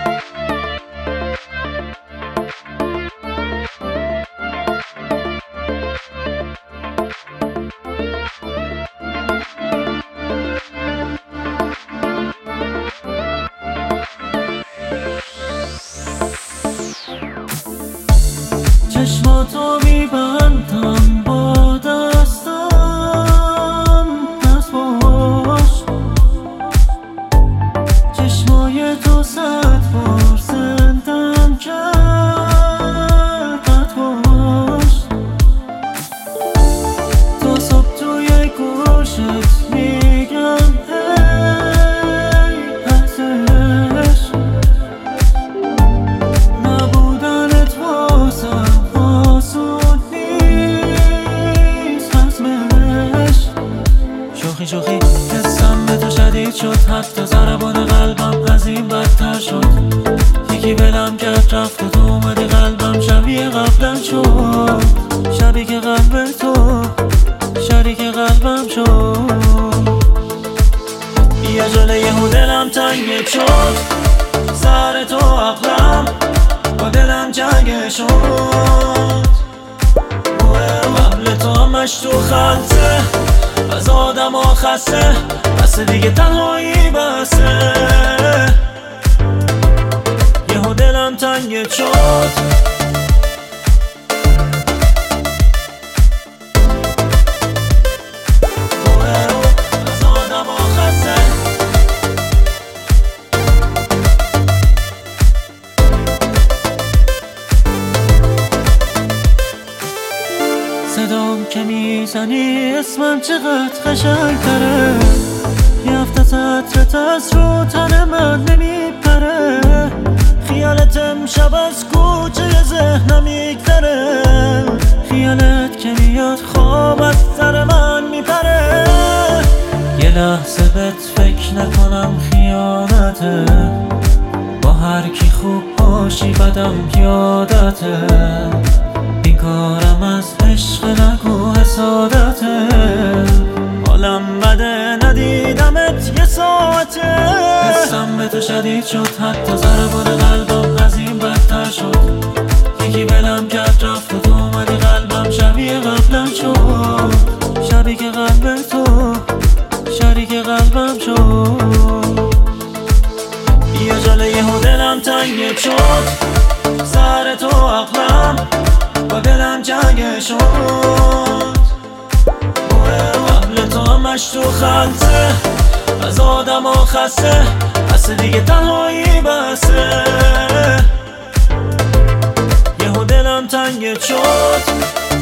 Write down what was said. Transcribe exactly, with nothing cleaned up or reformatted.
چشماتو میبندم با دستم، دست باش. چشمای تو صد بار زندم کرد، قد باش. تا صبح توی گوشت میگم ای ارزش نبودنت واسم آسون نیست، حتمش. شوخی شوخی حسم به تو شدید شد، حتی ضربان قلبم از این بدتر شد. یکی بلم کرد رفت و تو اومدی قلبم شبیه قبلم شد. شبیه که قلب تو شریک قلبم شد. یه جله یهو دلم تنگ شد، سر تو عقلم با دلم جنگ شد. قبل تو همش تو خلطه، از آدم ها خسته، بس دیگه تنهایی بسه. یهو دلم تنگ شد. صدام که میزنی اسمم چقدر قشنگ تره. یه هفته سطرت از رو تن من نمیپره. خیالت امشب از کوچه ذهنم میگذره. خیالت که میاد خواب از سر من میپره. یه لحظه بهت فکر نکنم خیانته. با هر کی خوب باشی بدم یادته. این کارم از عشق نگو حسادته. حالم بده ندیدمت یه ساعته. حسم به تو شدید شد، حتی ضربان قلبم از این بدتر شد. یکی بلم کرد رفت و تو اومدی قلبم شبیه قبلم شد. شبیه که قلب تو شریک قلبم شد. یه جله یهو دلم تنگ شد، سر تو عقلم با دلم جنگ شد. قبل تو همش تو خلطه، از آدم ها خسته، بس دیگه تنهایی بسه. یهو دلم تنگ شد.